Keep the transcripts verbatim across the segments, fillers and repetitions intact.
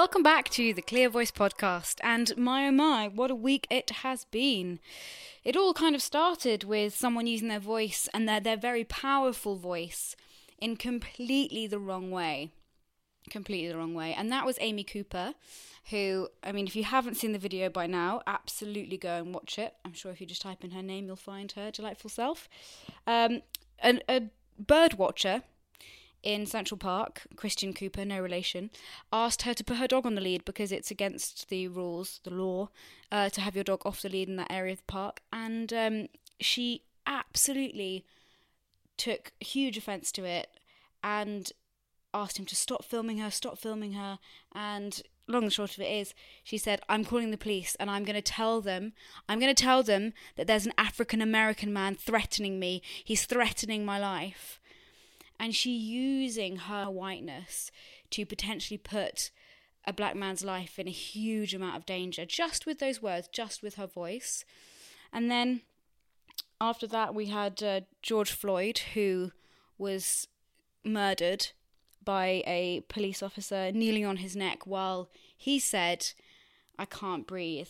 Welcome back to the Clear Voice podcast, and my oh my, what a week it has been. It all kind of started with someone using their voice, and their, their very powerful voice, in completely the wrong way. Completely the wrong way. And that was Amy Cooper, who, I mean, if you haven't seen the video by now, absolutely go and watch it. I'm sure if you just type in her name, you'll find her delightful self. Um, an, a bird watcher in Central Park, Christian Cooper, no relation, asked her to put her dog on the lead because it's against the rules, the law, uh, to have your dog off the lead in that area of the park. And um, she absolutely took huge offence to it and asked him to stop filming her, stop filming her. And long and short of it is, she said, I'm calling the police and I'm going to tell them, I'm going to tell them that there's an African-American man threatening me. He's threatening my life. And she using her whiteness to potentially put a black man's life in a huge amount of danger, just with those words, just with her voice. And then after that, we had uh, George Floyd, who was murdered by a police officer kneeling on his neck while he said, I can't breathe.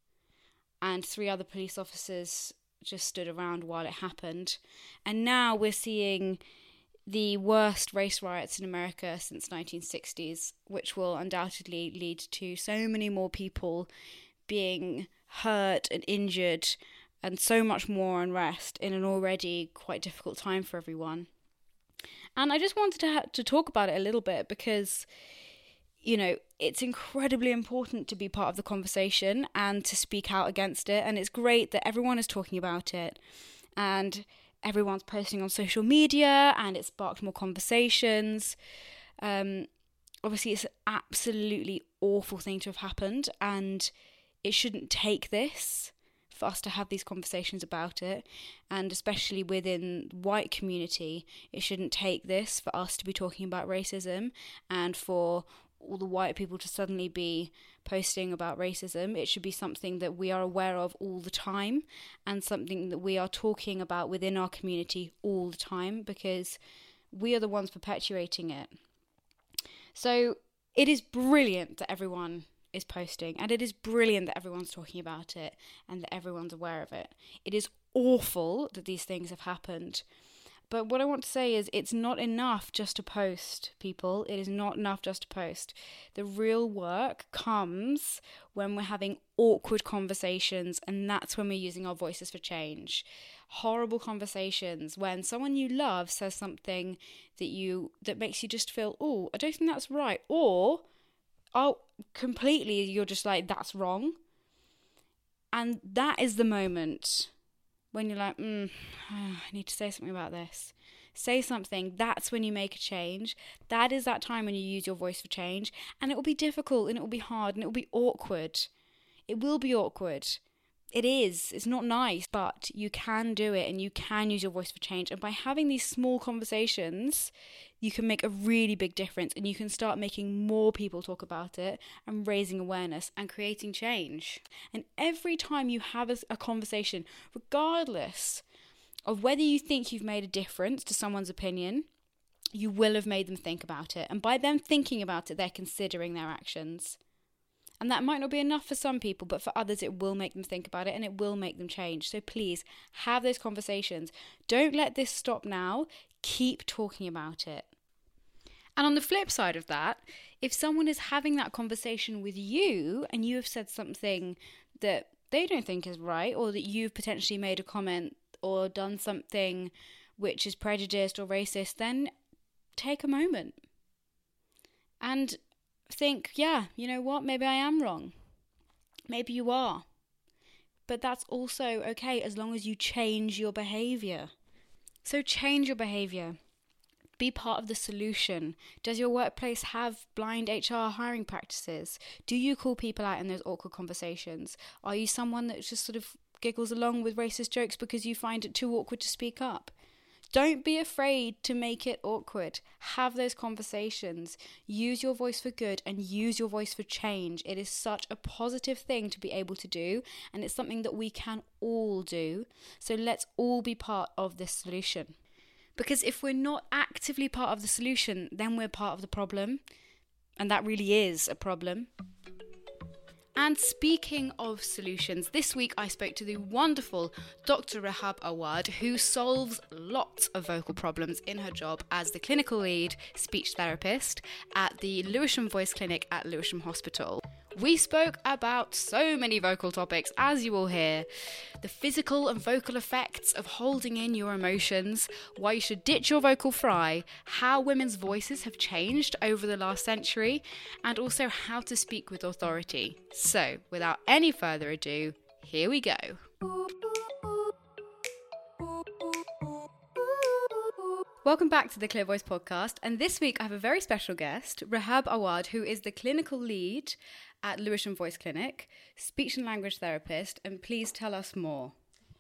And three other police officers just stood around while it happened. And now we're seeing the worst race riots in America since nineteen sixties, which will undoubtedly lead to so many more people being hurt and injured and so much more unrest in an already quite difficult time for everyone. And I just wanted to ha- to talk about it a little bit because, you know, it's incredibly important to be part of the conversation and to speak out against it. And it's great that everyone is talking about it and everyone's posting on social media and it sparked more conversations. Um, obviously, it's an absolutely awful thing to have happened and it shouldn't take this for us to have these conversations about it. And especially within the white community, it shouldn't take this for us to be talking about racism and for all the white people to suddenly be posting about racism. It should be something that we are aware of all the time and something that we are talking about within our community all the time because we are the ones perpetuating it. So it is brilliant that everyone is posting and it is brilliant that everyone's talking about it and that everyone's aware of it. It is awful that these things have happened. But what I want to say is it's not enough just to post, people. It is not enough just to post. The real work comes when we're having awkward conversations, and that's when we're using our voices for change. Horrible conversations when someone you love says something that you that makes you just feel, oh, I don't think that's right. Or, oh, completely, you're just like, that's wrong. And that is the moment when you're like, mm, I need to say something about this. Say something. That's when you make a change. That is that time when you use your voice for change. And it will be difficult and it will be hard and it will be awkward. It will be awkward. It is. It's not nice, but you can do it and you can use your voice for change. And by having these small conversations, you can make a really big difference and you can start making more people talk about it and raising awareness and creating change. And every time you have a, a conversation, regardless of whether you think you've made a difference to someone's opinion, you will have made them think about it. And by them thinking about it, they're considering their actions. And that might not be enough for some people, but for others it will make them think about it and it will make them change. So please, have those conversations. Don't let this stop now. Keep talking about it. And on the flip side of that, if someone is having that conversation with you and you have said something that they don't think is right, or that you've potentially made a comment or done something which is prejudiced or racist, then take a moment and think, yeah, you know what, maybe I am wrong. Maybe you are. But that's also okay as long as you change your behaviour. So change your behaviour. Be part of the solution. Does your workplace have blind H R hiring practices? Do you call people out in those awkward conversations? Are you someone that just sort of giggles along with racist jokes because you find it too awkward to speak up? Don't be afraid to make it awkward. Have those conversations. Use your voice for good and use your voice for change. It is such a positive thing to be able to do, and it's something that we can all do. So let's all be part of this solution. Because if we're not actively part of the solution, then we're part of the problem. And that really is a problem. And speaking of solutions, this week I spoke to the wonderful Doctor Rehab Awad, who solves lots of vocal problems in her job as the clinical lead speech therapist at the Lewisham Voice Clinic at Lewisham Hospital. We spoke about so many vocal topics, as you will hear. The physical and vocal effects of holding in your emotions, why you should ditch your vocal fry, how women's voices have changed over the last century, and also how to speak with authority. So, without any further ado, here we go. Welcome back to the Clear Voice podcast, and this week I have a very special guest, Rehab Awad, who is the clinical lead at Lewisham Voice Clinic, speech and language therapist, and please tell us more.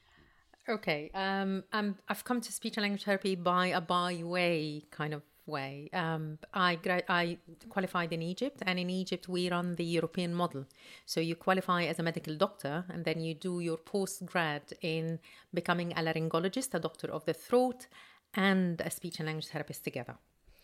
Okay, um, I'm, I've come to speech and language therapy by a by way kind of way. Um, I gra- I qualified in Egypt, and in Egypt we run the European model. So you qualify as a medical doctor, and then you do your post-grad in becoming a laryngologist, a doctor of the throat, and a speech and language therapist together.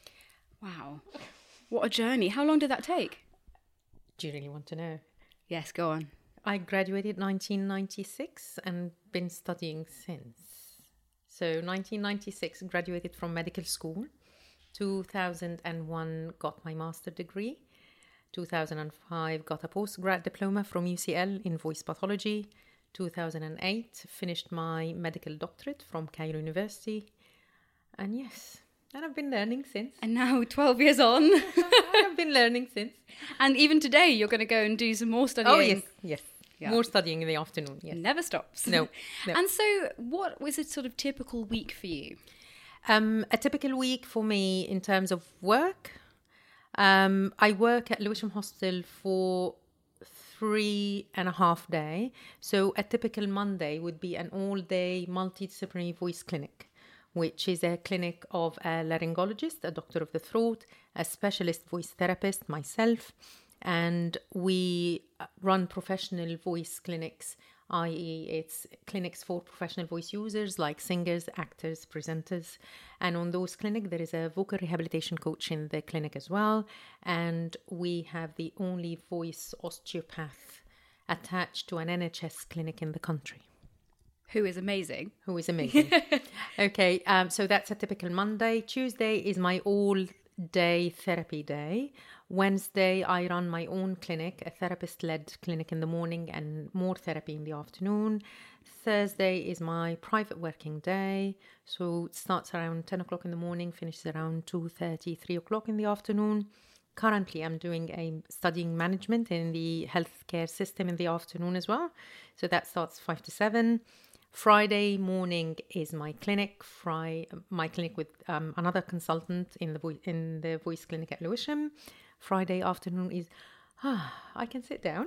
Wow. What a journey. How long did that take? Do you really want to know? Yes, go on. I graduated nineteen ninety-six and been studying since. So nineteen ninety-six, graduated from medical school. two thousand one, got my master degree. two thousand five, got a postgrad diploma from U C L in voice pathology. two thousand eight, finished my medical doctorate from Cairo University. And yes, and I've been learning since. And now, twelve years on. I've been learning since. And even today, you're going to go and do some more studying. Oh, yes, yes. Yeah. More studying in the afternoon, yes. Never stops. No, no. And so, what was a sort of typical week for you? Um, a typical week for me in terms of work. Um, I work at Lewisham Hospital for three and a half day. So a typical Monday would be an all-day multidisciplinary voice clinic, which is a clinic of a laryngologist, a doctor of the throat, a specialist voice therapist, myself, and we run professional voice clinics, that is it's clinics for professional voice users like singers, actors, presenters. And on those clinics, there is a vocal rehabilitation coach in the clinic as well. And we have the only voice osteopath attached to an N H S clinic in the country. Who is amazing. Who is amazing. Okay, um, so that's a typical Monday. Tuesday is my all-day therapy day. Wednesday, I run my own clinic, a therapist-led clinic in the morning and more therapy in the afternoon. Thursday is my private working day. So it starts around ten o'clock in the morning, finishes around two thirty, three o'clock in the afternoon. Currently, I'm doing a studying management in the healthcare system in the afternoon as well. So that starts five to seven. Friday morning is my clinic. Fri- my clinic with um, another consultant in the vo- in the voice clinic at Lewisham. Friday afternoon is, ah, I can sit down.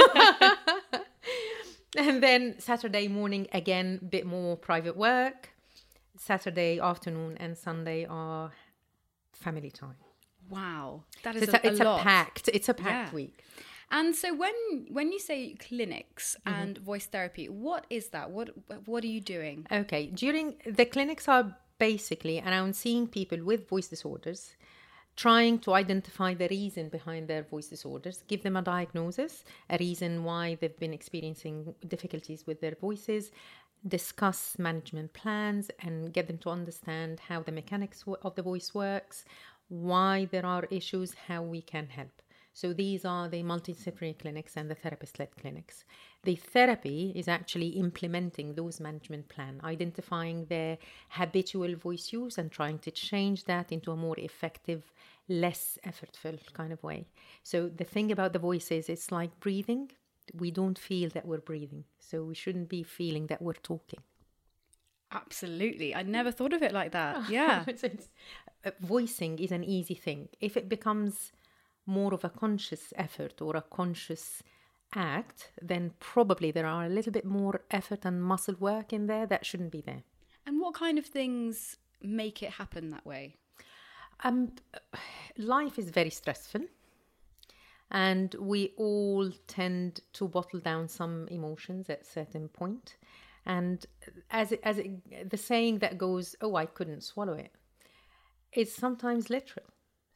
And then Saturday morning, again, a bit more private work. Saturday afternoon and Sunday are family time. Wow, that So is it's a, a, it's a a lot. packed, it's a packed Yeah. week. And so, when when you say clinics mm-hmm. and voice therapy, what is that? What what are you doing? Okay, during the clinics are basically around seeing people with voice disorders, trying to identify the reason behind their voice disorders, give them a diagnosis, a reason why they've been experiencing difficulties with their voices, discuss management plans and get them to understand how the mechanics of the voice works, why there are issues, how we can help. So these are the multidisciplinary clinics and the therapist-led clinics. The therapy is actually implementing those management plans, identifying their habitual voice use and trying to change that into a more effective, less effortful kind of way. So the thing about the voice is it's like breathing. We don't feel that we're breathing. So we shouldn't be feeling that we're talking. Absolutely. I never thought of it like that. Yeah. So it's, uh, voicing is an easy thing. If it becomes more of a conscious effort or a conscious act, then probably there are a little bit more effort and muscle work in there that shouldn't be there. And what kind of things make it happen that way? Um, life is very stressful, and we all tend to bottle down some emotions at a certain point. And as it, as it, the saying that goes, "Oh, I couldn't swallow it," it's sometimes literal.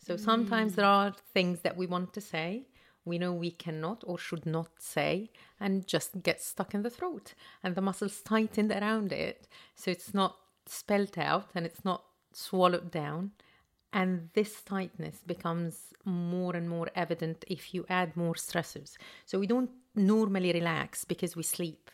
So sometimes there are things that we want to say, we know we cannot or should not say, and just get stuck in the throat. And the muscles tighten around it, so it's not spelled out and it's not swallowed down. And this tightness becomes more and more evident if you add more stressors. So we don't normally relax because we sleep.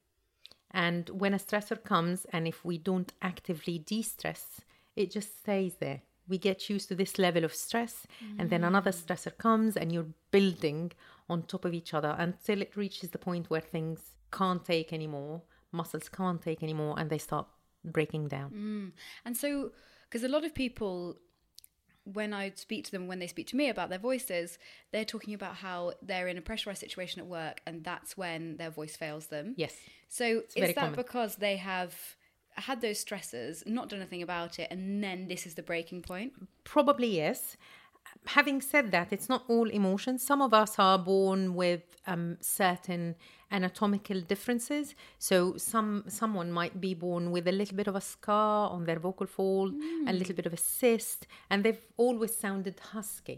And when a stressor comes, and if we don't actively de-stress, it just stays there. We get used to this level of stress, mm. and then another stressor comes and you're building on top of each other until it reaches the point where things can't take anymore, muscles can't take anymore, and they start breaking down. Mm. And so, because a lot of people, when I speak to them, when they speak to me about their voices, they're talking about how they're in a pressurized situation at work and that's when their voice fails them. Yes. So it's is that common. Because they have had those stresses, not done anything about it, and then this is the breaking point? Probably yes. Having said that, it's not all emotions. Some of us are born with um, certain anatomical differences. So some someone might be born with a little bit of a scar on their vocal fold, mm. a little bit of a cyst, and they've always sounded husky.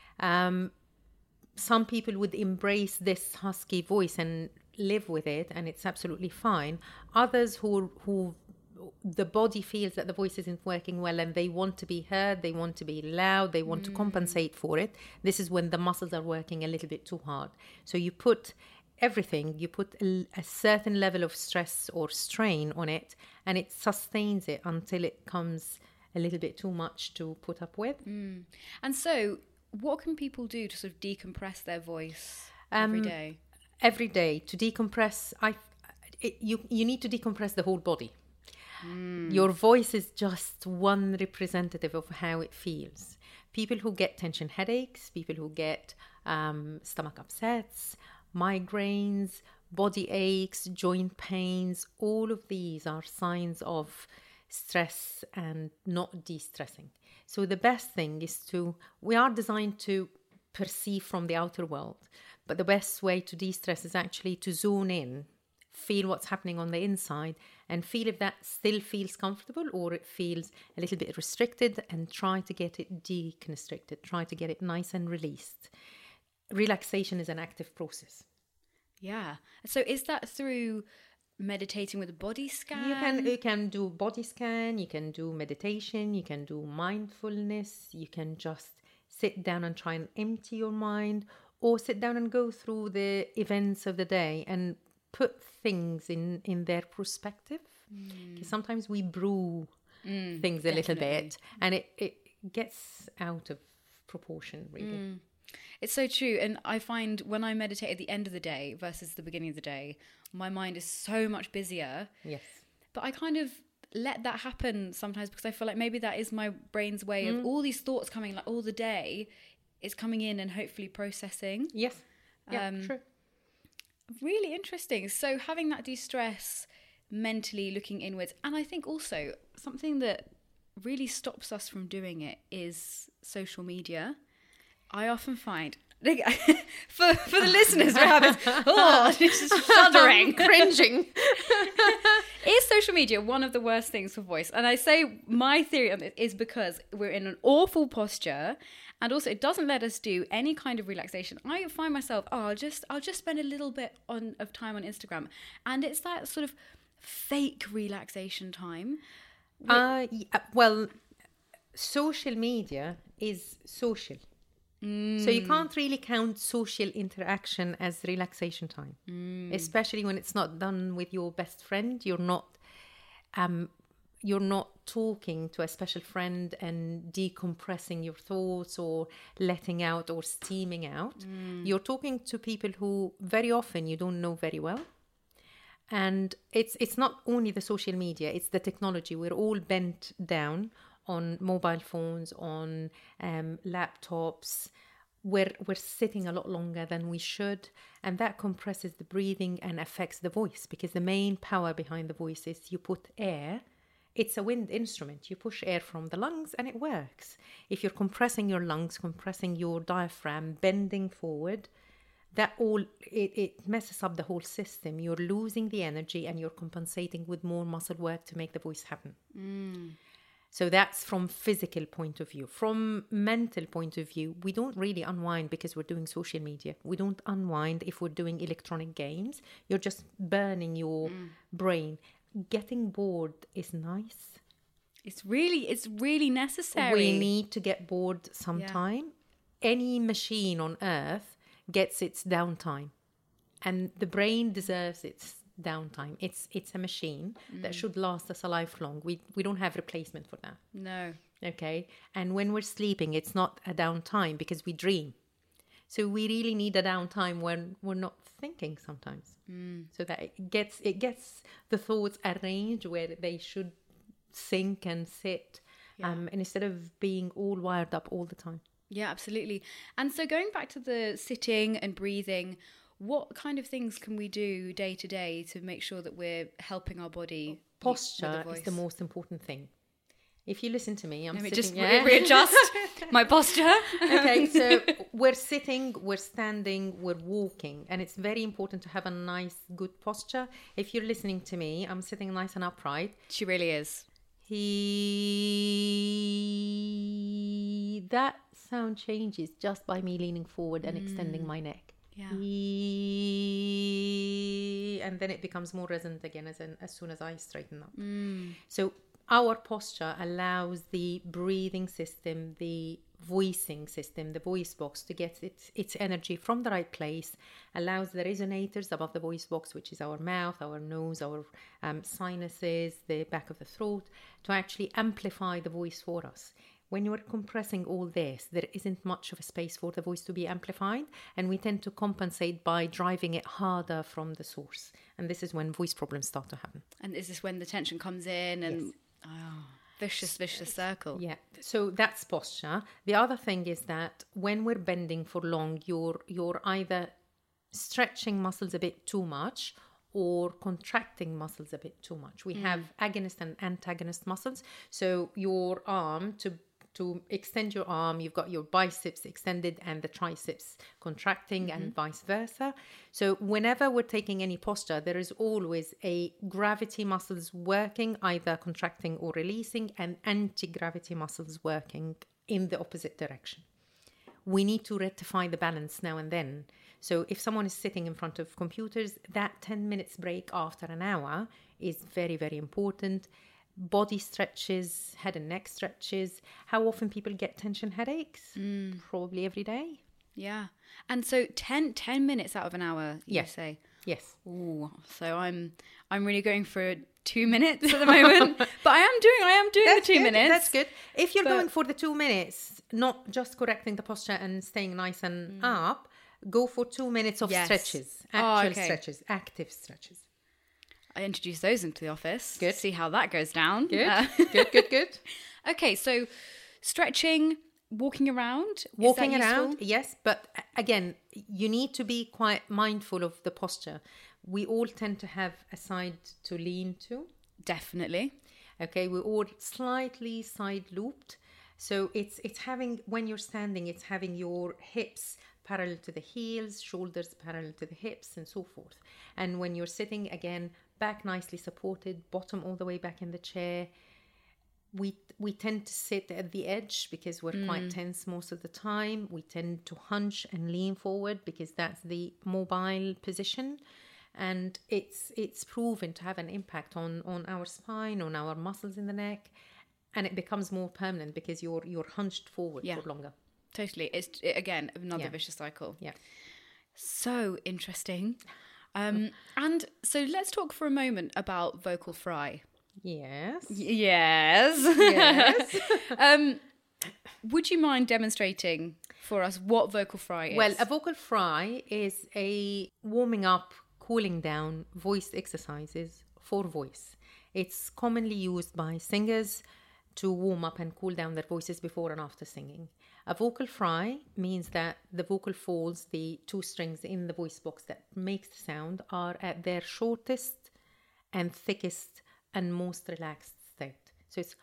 Um, some people would embrace this husky voice and live with it, and it's absolutely fine. Others who who the body feels that the voice isn't working well and they want to be heard, they want to be loud, they want mm. to compensate for it. This is when the muscles are working a little bit too hard. So you put everything, you put a, a certain level of stress or strain on it, and it sustains it until it comes a little bit too much to put up with. Mm. And so what can people do to sort of decompress their voice um, every day? Every day to decompress, I, it, you you need to decompress the whole body. Mm. Your voice is just one representative of how it feels. People who get tension headaches, people who get um, stomach upsets, migraines, body aches, joint pains, all of these are signs of stress and not de-stressing. So the best thing is to, we are designed to perceive from the outer world, but the best way to de-stress is actually to zone in, feel what's happening on the inside, and feel if that still feels comfortable or it feels a little bit restricted, and try to get it deconstricted, try to get it nice and released. Relaxation is an active process. Yeah. So is that through meditating with a body scan? You can, you can do body scan, you can do meditation, you can do mindfulness, you can just sit down and try and empty your mind, or sit down and go through the events of the day and put things in, in their perspective. Mm. Sometimes we brew mm, things a definitely. little bit, and it, it gets out of proportion, really. Mm. It's so true. And I find when I meditate at the end of the day versus the beginning of the day, my mind is so much busier. Yes. But I kind of let that happen sometimes because I feel like maybe that is my brain's way mm. of all these thoughts coming like all the day is coming in and hopefully processing. Yes. Yeah, um, true. Really interesting. So having that de-stress, mentally looking inwards, and I think also something that really stops us from doing it is social media. I often find for for the listeners we have this, oh, this is shuddering, cringing. Is social media one of the worst things for voice? And I say my theory on this is because we're in an awful posture. And also, it doesn't let us do any kind of relaxation. I find myself, oh, I'll just, I'll just spend a little bit on of time on Instagram, and it's that sort of fake relaxation time. Uh, yeah, well, social media is social, mm. so you can't really count social interaction as relaxation time, mm. especially when it's not done with your best friend. You're not, um. You're not talking to a special friend and decompressing your thoughts or letting out or steaming out. Mm. You're talking to people who very often you don't know very well. And it's it's not only the social media, it's the technology. We're all bent down on mobile phones, on um, laptops. We're, we're sitting a lot longer than we should. And that compresses the breathing and affects the voice, because the main power behind the voice is you put air. It's a wind instrument. You push air from the lungs and it works. If you're compressing your lungs, compressing your diaphragm, bending forward, that all, it, it messes up the whole system. You're losing the energy and you're compensating with more muscle work to make the voice happen. Mm. So that's from physical point of view. From mental point of view, we don't really unwind because we're doing social media. We don't unwind if we're doing electronic games. You're just burning your mm. brain. Getting bored is nice. It's really, it's really necessary. We need to get bored sometime. Yeah. Any machine on earth gets its downtime. And the brain deserves its downtime. It's it's a machine mm. that should last us a lifelong. We we don't have replacement for that. No. Okay. And when we're sleeping, it's not a downtime because we dream. So we really need a downtime when we're not thinking sometimes. Mm. So that it gets it gets the thoughts arranged where they should sink and sit. Yeah. Um, and instead of being all wired up all the time. Yeah, absolutely. And so going back to the sitting and breathing, what kind of things can we do day to day to make sure that we're helping our body? Posture is the most important thing. If you listen to me, I'm Let me sitting... just yeah. re- readjust my posture. Okay, so we're sitting, we're standing, we're walking. And it's very important to have a nice, good posture. If you're listening to me, I'm sitting nice and upright. She really is. He... That sound changes just by me leaning forward and mm. extending my neck. Yeah. He... And then it becomes more resonant again as, in, as soon as I straighten up. Mm. So our posture allows the breathing system, the voicing system, the voice box to get its, its energy from the right place, allows the resonators above the voice box, which is our mouth, our nose, our um, sinuses, the back of the throat, to actually amplify the voice for us. When you're compressing all this, there isn't much of a space for the voice to be amplified, and we tend to compensate by driving it harder from the source. And this is when voice problems start to happen. And is this when the tension comes in and... Yes. Oh, vicious, vicious circle. Yeah. So that's posture. The other thing is that when we're bending for long, you're you're either stretching muscles a bit too much or contracting muscles a bit too much. We mm. have agonist and antagonist muscles. So your arm to to extend your arm, you've got your biceps extended and the triceps contracting mm-hmm. and vice versa. So whenever we're taking any posture, there is always a gravity muscles working, either contracting or releasing, and anti-gravity muscles working in the opposite direction. We need to rectify the balance now and then. So if someone is sitting in front of computers, that ten minutes break after an hour is very, very important. Body stretches, head and neck stretches. How often people get tension headaches? Mm. Probably every day. Yeah. And so ten, ten minutes out of an hour, you yes. say? Yes. Ooh, so I'm I'm really going for two minutes at the moment. But I am doing I am doing That's the two good. minutes. That's good. If you're but... going for the two minutes, not just correcting the posture and staying nice and mm. up, go for two minutes of yes. stretches. Actual oh, okay. stretches, active stretches. I introduced those into the office. Good. See how that goes down. Good, uh, good, good, good. Okay, so stretching, walking around. Walking is that around, useful? yes. But again, you need to be quite mindful of the posture. We all tend to have a side to lean to. Definitely. Okay, we're all slightly side looped. So it's it's having, when you're standing, it's having your hips parallel to the heels, shoulders parallel to the hips, and so forth. And when you're sitting, again, back nicely supported, bottom all the way back in the chair. We we tend to sit at the edge because we're mm. quite tense most of the time. We tend to hunch and lean forward because that's the mobile position. And it's it's proven to have an impact on, on our spine, on our muscles in the neck. And it becomes more permanent because you're you're hunched forward yeah. for longer. Totally. It's, it, again, another yeah. vicious cycle. Yeah. So interesting. Um, and so let's talk for a moment about vocal fry. Yes. Y- yes. Yes. um, would you mind demonstrating for us what vocal fry is? Well, a vocal fry is a warming up, cooling down voice exercises for voice. It's commonly used by singers to warm up and cool down their voices before and after singing. A vocal fry means that the vocal folds, the two strings in the voice box that makes the sound, are at their shortest and thickest and most relaxed state. So it's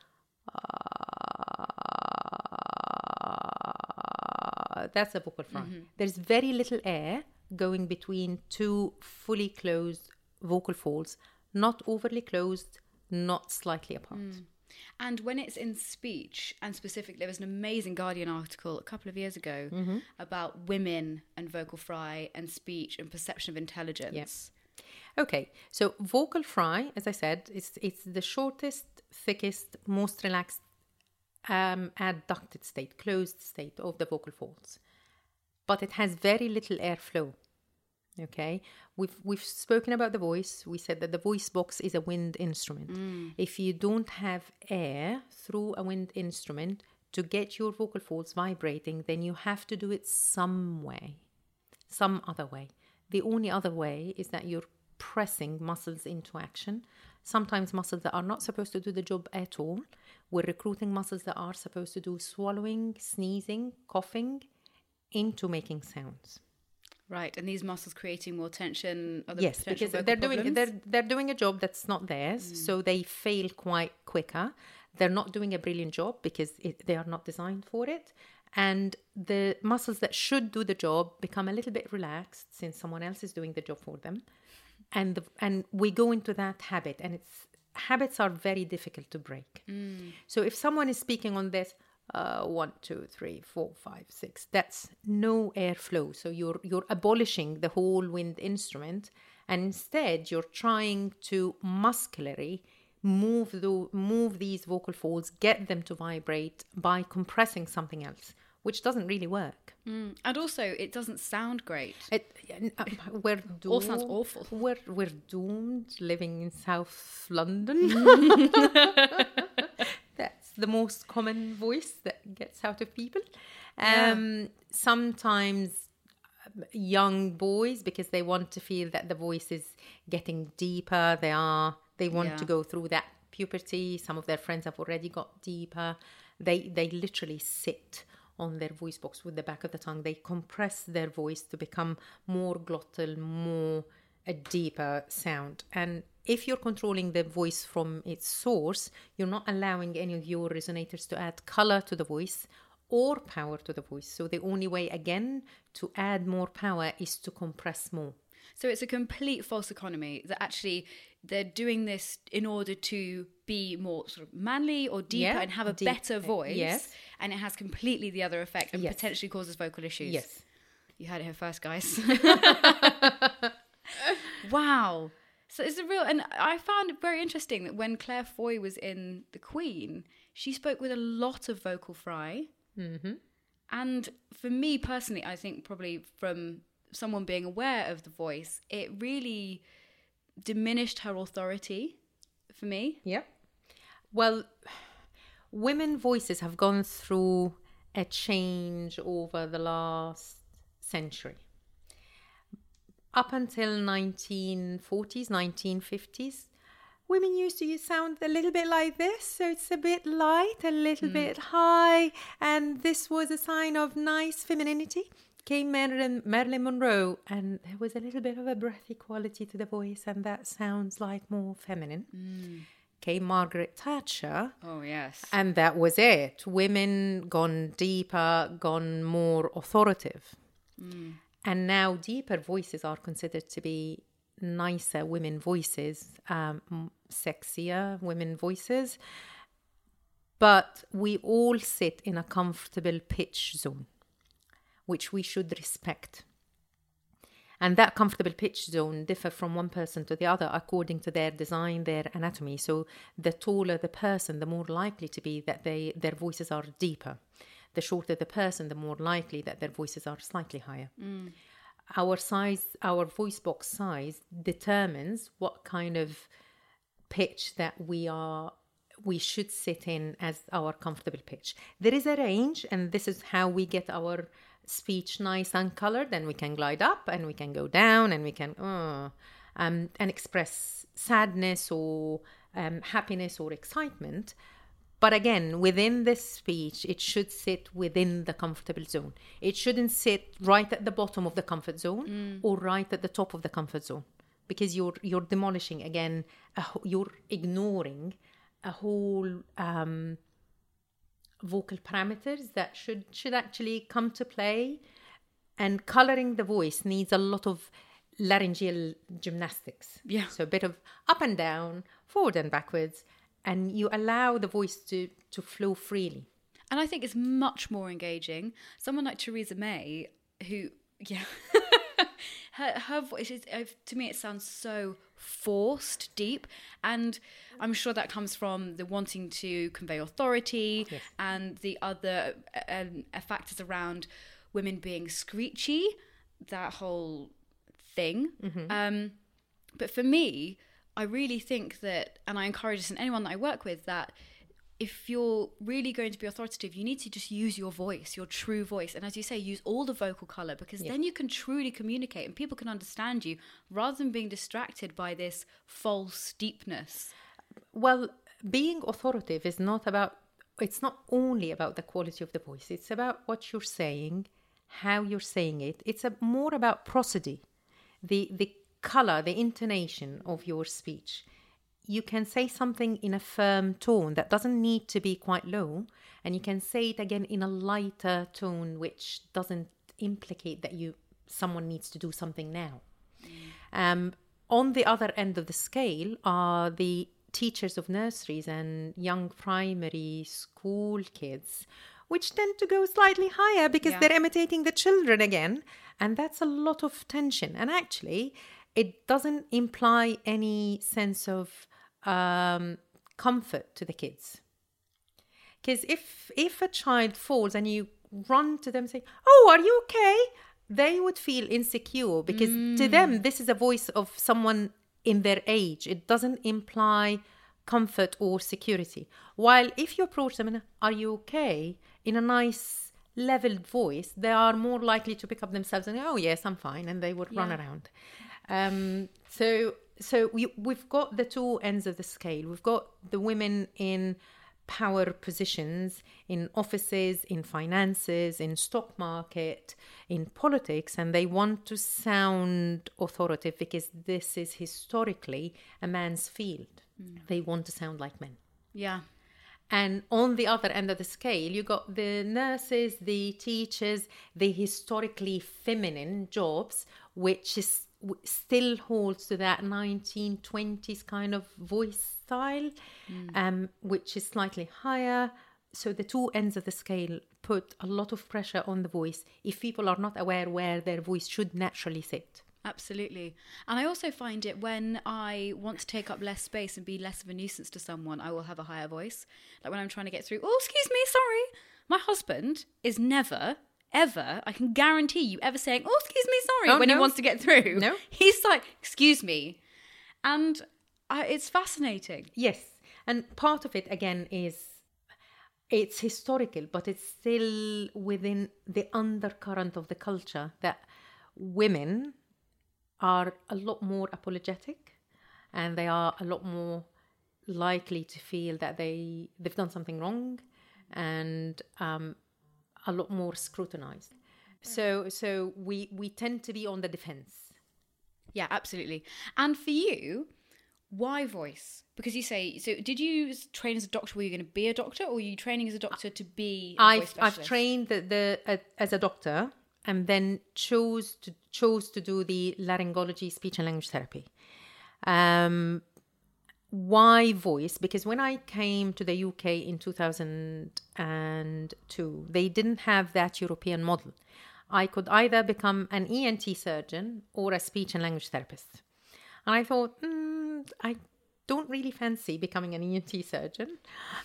uh, that's a vocal fry. Mm-hmm. There's very little air going between two fully closed vocal folds, not overly closed, not slightly apart. Mm. And when it's in speech, and specifically, there was an amazing Guardian article a couple of years ago mm-hmm. about women and vocal fry and speech and perception of intelligence. Yes. Okay, so vocal fry, as I said, it's it's the shortest, thickest, most relaxed, um, adducted state, closed state of the vocal folds, but it has very little airflow. Okay, we've we've spoken about the voice. We said that the voice box is a wind instrument. Mm. If you don't have air through a wind instrument to get your vocal folds vibrating, then you have to do it some way, some other way. The only other way is that you're pressing muscles into action. Sometimes muscles that are not supposed to do the job at all. We're recruiting muscles that are supposed to do swallowing, sneezing, coughing into making sounds. Right, and these muscles creating more tension. Other yes, because they're problems? doing they're they're doing a job that's not theirs, mm. so they fail quite quicker. They're not doing a brilliant job because it, they are not designed for it, and the muscles that should do the job become a little bit relaxed since someone else is doing the job for them, and the, and we go into that habit, and it's habits are very difficult to break. Mm. So if someone is speaking on this. Uh, one, two, three, four, five, six. That's no airflow. So you're you're abolishing the whole wind instrument, and instead you're trying to muscularly move the move these vocal folds, get them to vibrate by compressing something else, which doesn't really work. Mm. And also, it doesn't sound great. It, uh, we're doomed, all sounds awful. We're we're doomed living in South London. That's the most common voice that gets out of people. Um, yeah. Sometimes young boys, because they want to feel that the voice is getting deeper. They are. They want yeah. to go through that puberty. Some of their friends have already got deeper. They they literally sit on their voice box with the back of the tongue. They compress their voice to become more glottal, more a deeper sound. And if you're controlling the voice from its source, you're not allowing any of your resonators to add color to the voice or power to the voice. So the only way, again, to add more power is to compress more. So it's a complete false economy that actually they're doing this in order to be more sort of manly or deeper yeah, and have a deep, better voice. Yes. And it has completely the other effect and yes. potentially causes vocal issues. Yes. You heard it here first, guys. Wow. So it's a real, and I found it very interesting that when Claire Foy was in The Queen, she spoke with a lot of vocal fry. Mm-hmm. And for me personally, I think probably from someone being aware of the voice, it really diminished her authority for me. Yeah. Well, women voices have gone through a change over the last century. Up until nineteen forties, nineteen fifties, women used to sound a little bit like this. So it's a bit light, a little mm. bit high. And this was a sign of nice femininity. Came Marilyn, Marilyn Monroe, and there was a little bit of a breathy quality to the voice, and that sounds like more feminine. Mm. Came Margaret Thatcher. Oh, yes. And that was it. Women gone deeper, gone more authoritative. Mm. And now deeper voices are considered to be nicer women voices, um, sexier women voices. But we all sit in a comfortable pitch zone, which we should respect. And that comfortable pitch zone differ from one person to the other according to their design, their anatomy. So the taller the person, the more likely to be that they their voices are deeper. The shorter the person, the more likely that their voices are slightly higher. Mm. Our size, our voice box size determines what kind of pitch that we are, we should sit in as our comfortable pitch. There is a range, and this is how we get our speech nice and colored, and we can glide up and we can go down and we can uh, um, and express sadness or um, happiness or excitement. But again, within this speech, it should sit within the comfortable zone. It shouldn't sit right at the bottom of the comfort zone mm. or right at the top of the comfort zone, because you're you're demolishing again. A, you're ignoring a whole um, vocal parameters that should should actually come to play. And coloring the voice needs a lot of laryngeal gymnastics. Yeah. So a bit of up and down, forward and backwards. and you allow the voice to, to flow freely. And I think it's much more engaging. Someone like Theresa May, who, yeah, her, her voice, is, uh, to me, it sounds so forced, deep. And I'm sure that comes from the wanting to convey authority, yes. and the other um, factors around women being screechy, that whole thing. Mm-hmm. Um, but for me, I really think that, and I encourage this in anyone that I work with, that if you're really going to be authoritative, you need to just use your voice, your true voice. And as you say, use all the vocal colour, because yeah. then you can truly communicate and people can understand you rather than being distracted by this false deepness. Well, being authoritative is not about, it's not only about the quality of the voice. It's about what you're saying, how you're saying it. It's a, more about prosody, the, the colour, the intonation of your speech. You can say something in a firm tone that doesn't need to be quite low, and you can say it again in a lighter tone, which doesn't implicate that you someone needs to do something now. Mm. Um, on the other end of the scale are the teachers of nurseries and young primary school kids, which tend to go slightly higher because yeah. they're imitating the children again, and that's a lot of tension. And actually, it doesn't imply any sense of Um, comfort to the kids. Because if if a child falls and you run to them and say, "Oh, are you okay?" they would feel insecure, because mm. to them this is a voice of someone in their age. It doesn't imply comfort or security. While if you approach them and, "Are you okay?" in a nice leveled voice, they are more likely to pick up themselves and, "Oh yes, I'm fine," and they would yeah. run around. Um, so So we, we've got the two ends of the scale. We've got the women in power positions, in offices, in finances, in stock market, in politics, and they want to sound authoritative because this is historically a man's field. Mm. They want to sound like men. Yeah. And on the other end of the scale, you got the nurses, the teachers, the historically feminine jobs, which is still holds to that nineteen twenties kind of voice style, mm. um, which is slightly higher. So the two ends of the scale put a lot of pressure on the voice if people are not aware where their voice should naturally sit. Absolutely. And I also find it when I want to take up less space and be less of a nuisance to someone, I will have a higher voice. Like when I'm trying to get through, "Oh, excuse me, sorry." My husband is never... ever, I can guarantee you, ever saying, "Oh, excuse me, sorry," oh, when no. he wants to get through. No. He's like, "Excuse me." And I, it's fascinating. Yes. And part of it, again, is it's historical, but it's still within the undercurrent of the culture that women are a lot more apologetic, and they are a lot more likely to feel that they, they've done something wrong, and um a lot more scrutinized. So so we, we tend to be on the defense. Yeah, absolutely. And for you, why voice? Because you say, so did you train as a doctor? Were you going to be a doctor, or were you training as a doctor to be a I've, voice specialist? I've trained the, the uh, as a doctor, and then chose to chose to do the laryngology, speech and language therapy. Um, why voice? Because when I came to the U K in two thousand two, they didn't have that European model. I could either become an E N T surgeon or a speech and language therapist. And I thought, mm, I don't really fancy becoming an E N T surgeon.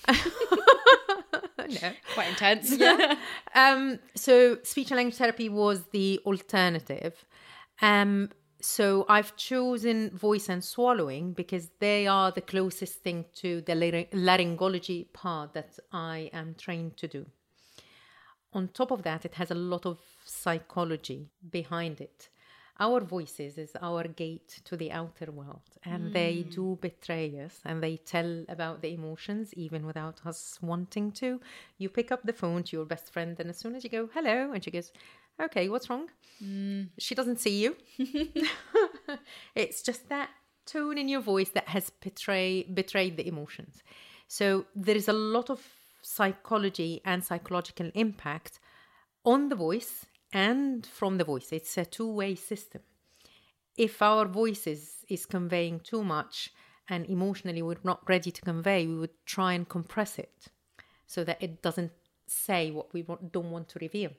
No. Quite intense. Yeah. Um, so speech and language therapy was the alternative. Um, So I've chosen voice and swallowing because they are the closest thing to the laryngology part that I am trained to do. On top of that, it has a lot of psychology behind it. Our voices is our gate to the outer world, and mm. they do betray us, and they tell about the emotions even without us wanting to. You pick up the phone to your best friend, and as soon as you go, "Hello," and she goes, "Okay, what's wrong?" Mm. She doesn't see you. It's just that tone in your voice that has betray, betrayed the emotions. So there is a lot of psychology and psychological impact on the voice and from the voice. It's a two-way system. If our voice is, is conveying too much and emotionally we're not ready to convey, we would try and compress it so that it doesn't say what we want, don't want to reveal.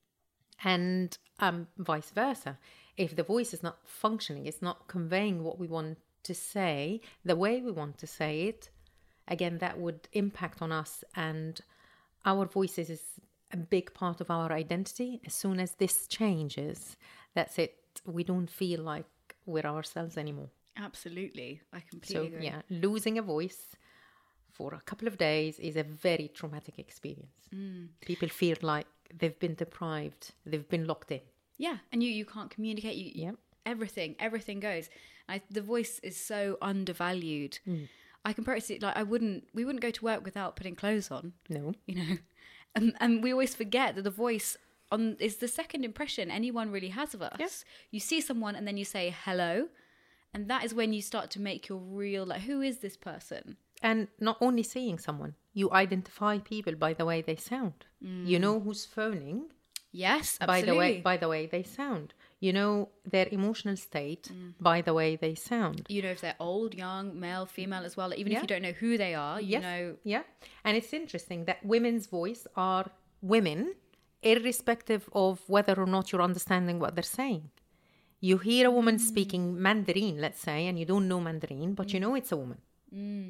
And um, vice versa. If the voice is not functioning, it's not conveying what we want to say, the way we want to say it, again, that would impact on us. And our voices is a big part of our identity. As soon as this changes, that's it. We don't feel like we're ourselves anymore. Absolutely. I completely So, agree. yeah, losing a voice for a couple of days is a very traumatic experience. Mm. People feel like they've been deprived, they've been locked in. Yeah, and you, you can't communicate. You, Yeah. Everything, everything goes. I, the voice is so undervalued. Mm. I compare it to, like, I wouldn't, we wouldn't go to work without putting clothes on, No. you know. And, and we always forget that the voice on is the second impression anyone really has of us. Yeah. You see someone and then you say hello, and that is when you start to make your real, like, who is this person? And not only seeing someone, you identify people by the way they sound. Mm. You know who's phoning Yes, by absolutely. the way by the way they sound. You know their emotional state Mm. by the way they sound. You know if they're old, young, male, female as well. Even Yeah. if you don't know who they are, you Yes. know. Yeah. And it's interesting that women's voice are women, irrespective of whether or not you're understanding what they're saying. You hear a woman speaking Mandarin, let's say, and you don't know Mandarin, but you know it's a woman. Mm.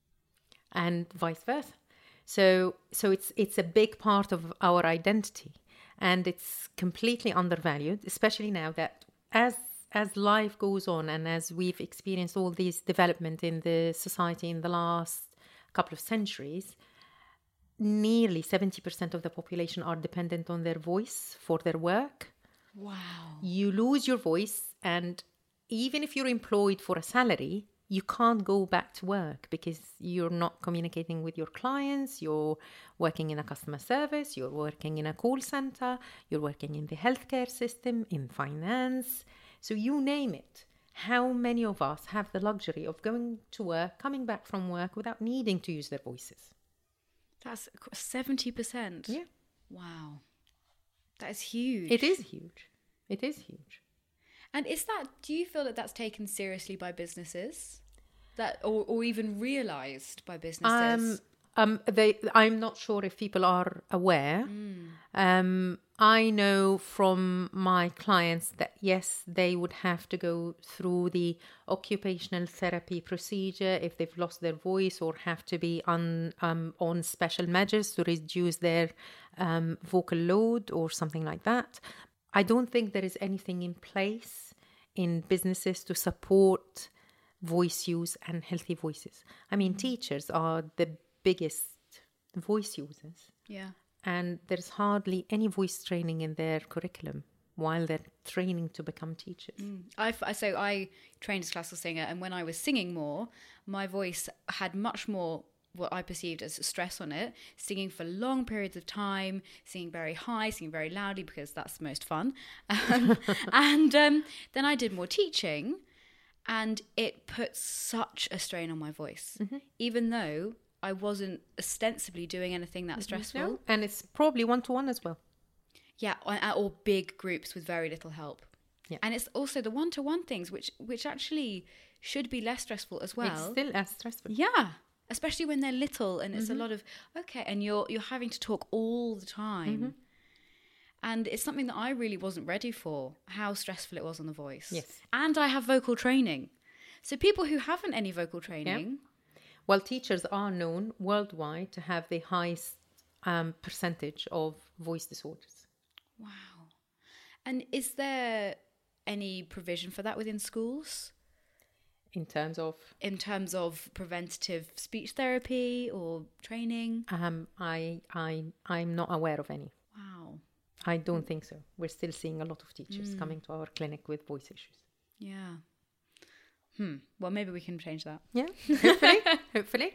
And vice versa. So so it's it's a big part of our identity, and it's completely undervalued, especially now that as as life goes on and as we've experienced all these development in the society in the last couple of centuries, nearly seventy percent of the population are dependent on their voice for their work. Wow. You lose your voice, and even if you're employed for a salary, you can't go back to work because you're not communicating with your clients, you're working in a customer service, you're working in a call center, you're working in the healthcare system, in finance. So you name it. How many of us have the luxury of going to work, coming back from work without needing to use their voices? That's seventy percent. Yeah. Wow. That is huge. It is huge. It is huge. And is that, do you feel that that's taken seriously by businesses? That, or, or even realised by businesses? Um, um, they, I'm not sure if people are aware. Mm. Um, I know from my clients that, yes, they would have to go through the occupational therapy procedure if they've lost their voice, or have to be on, um, on special measures to reduce their um, vocal load or something like that. I don't think there is anything in place in businesses to support voice use and healthy voices. I mean, teachers are the biggest voice users, Yeah. and there's hardly any voice training in their curriculum while they're training to become teachers. Mm. I, I so I trained as a classical singer, and when I was singing more, my voice had much more what I perceived as stress on it, singing for long periods of time, singing very high, singing very loudly because that's the most fun. Um, and um, then I did more teaching, and it put such a strain on my voice, Mm-hmm. even though I wasn't ostensibly doing anything that stressful. No? And it's probably one-to-one as well. Yeah, or, or big groups with very little help. Yeah. And it's also the one-to-one things, which which actually should be less stressful as well. It's still as stressful. Yeah, especially when they're little and it's Mm-hmm. a lot of, okay, and you're you're having to talk all the time. Mm-hmm. And it's something that I really wasn't ready for, how stressful it was on the voice. Yes. And I have vocal training. So people who haven't any vocal training, Well, teachers are known worldwide to have the highest um, percentage of voice disorders. wow. And is there any provision for that within schools? In terms of, In terms of preventative speech therapy or training? um, I, I, I'm not aware of any. Wow. I don't think so. We're still seeing a lot of teachers coming to our clinic with voice issues. Yeah. Hmm. Well, maybe we can change that. Yeah, hopefully, hopefully.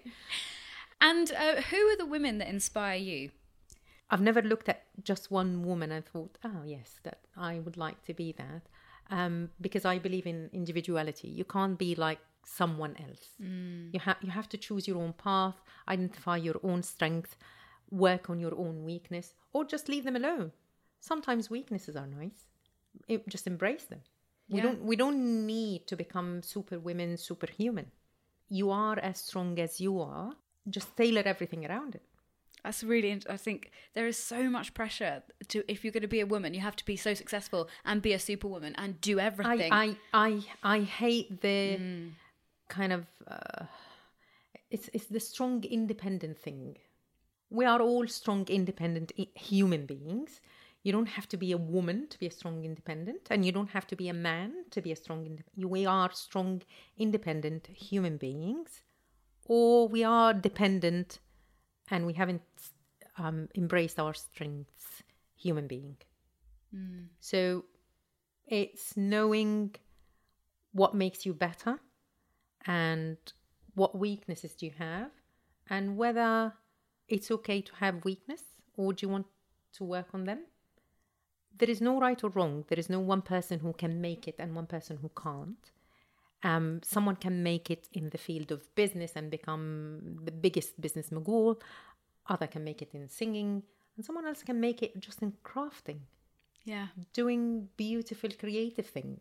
And uh, who are the women that inspire you? I've never looked at just one woman and thought, oh, yes, that I would like to be that. Um, because I believe in individuality. You can't be like someone else. Mm. You, ha- you have to choose your own path, identify your own strength, work on your own weakness, or just leave them alone. Sometimes weaknesses are nice. It, just embrace them. We Yeah. don't we don't need to become super women, superhuman. you are as strong as you are. Just tailor everything around it. That's really, int- I think there is so much pressure to, if you're going to be a woman, you have to be so successful and be a superwoman and do everything. I, I, I, I hate the mm. kind of, uh, it's, it's the strong, independent thing. We are all strong, independent human beings. You don't have to be a woman to be a strong, independent, and you don't have to be a man to be a strong, independent. We are strong, independent human beings, or we are dependent and we haven't um, embraced our strengths, human being. Mm. So it's knowing what makes you better and what weaknesses do you have, and whether it's okay to have weakness or do you want to work on them. There is no right or wrong. There is no one person who can make it and one person who can't. Um, someone can make it in the field of business and become the biggest business mogul. Other can make it in singing. And someone else can make it just in crafting. Yeah. Doing beautiful, creative things.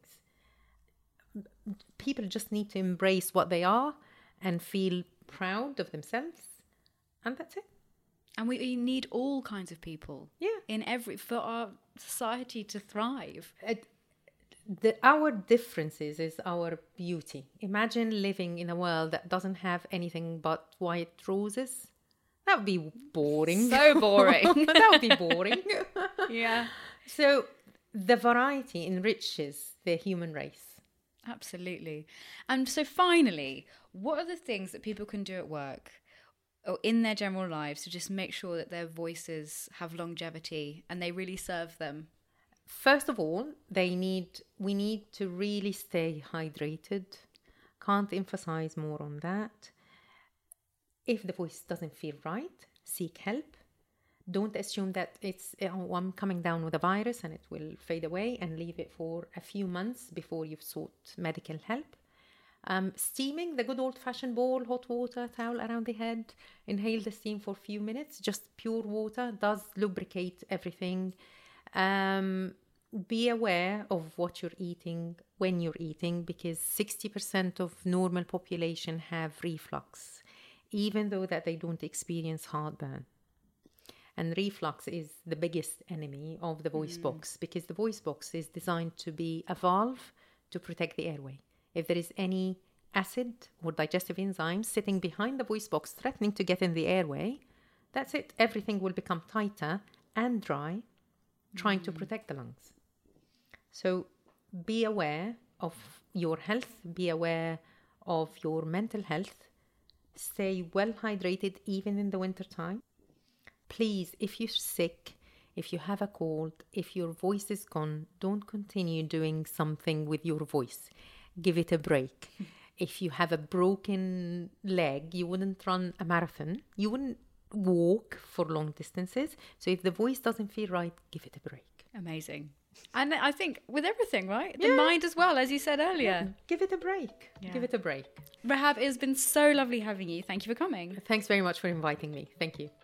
People just need to embrace what they are and feel proud of themselves. And that's it. And we, we need all kinds of people. Yeah. In every, for our society to thrive. It, The, our differences is our beauty. Imagine living in a world that doesn't have anything but white roses. That would be boring. So boring. That would be boring. Yeah. So the variety enriches the human race. Absolutely. And so finally, what are the things that people can do at work or in their general lives to just make sure that their voices have longevity and they really serve them? First of all, they need we need to really stay hydrated. Can't emphasize more on that. If the voice doesn't feel right, seek help. Don't assume that it's, oh, I'm coming down with a virus and it will fade away, and leave it for a few months before you've sought medical help. Um, steaming, the good old-fashioned bowl, hot water, towel around the head. Inhale the steam for a few minutes. Just pure water does lubricate everything. Um, be aware of what you're eating when you're eating, because sixty percent of normal population have reflux, even though that they don't experience heartburn. And reflux is the biggest enemy of the voice mm. box, because the voice box is designed to be a valve to protect the airway. If there is any acid or digestive enzymes sitting behind the voice box threatening to get in the airway, that's it. Everything will become tighter and dry, trying mm. to protect the lungs. So be aware of your health, be aware of your mental health, stay well hydrated even in the winter time. Please, if you're sick, if you have a cold, if your voice is gone, don't continue doing something with your voice. Give it a break. If you have a broken leg, you wouldn't run a marathon. You wouldn't walk for long distances. So if the voice doesn't feel right, give it a break. Amazing. And I think with everything, right? The yeah. mind as well, as you said earlier. Yeah. Give it a break. Yeah. Give it a break. Rahab, it has been so lovely having you. Thank you for coming. Thanks very much for inviting me. Thank you.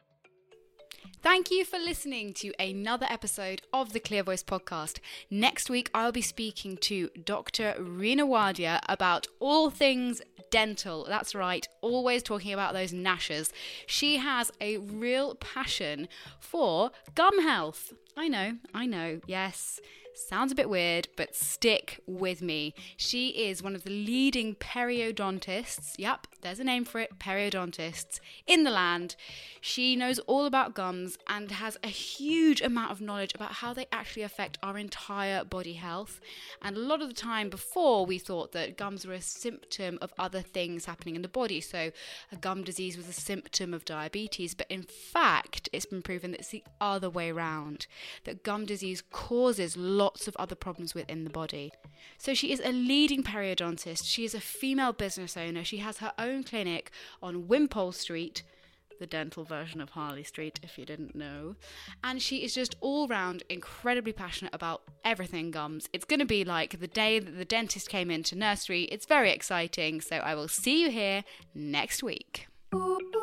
Thank you for listening to another episode of the Clear Voice podcast. Next week, I'll be speaking to Doctor Rina Wadia about all things dental. That's right, always talking about those gnashers. She has a real passion for gum health. I know, I know, yes. Sounds a bit weird, but stick with me. She is one of the leading periodontists, yep, there's a name for it, periodontists, in the land. She knows all about gums and has a huge amount of knowledge about how they actually affect our entire body health. And a lot of the time before, we thought that gums were a symptom of other things happening in the body. So a gum disease was a symptom of diabetes, but in fact, it's been proven that it's the other way around, that gum disease causes lots of other problems within the body. So she is a leading periodontist. She is a female business owner. She has her own clinic on Wimpole Street, the dental version of Harley Street, if you didn't know. And she is just all round incredibly passionate about everything gums. It's going to be like the day that the dentist came into nursery. It's very exciting. So I will see you here next week. Ooh, ooh.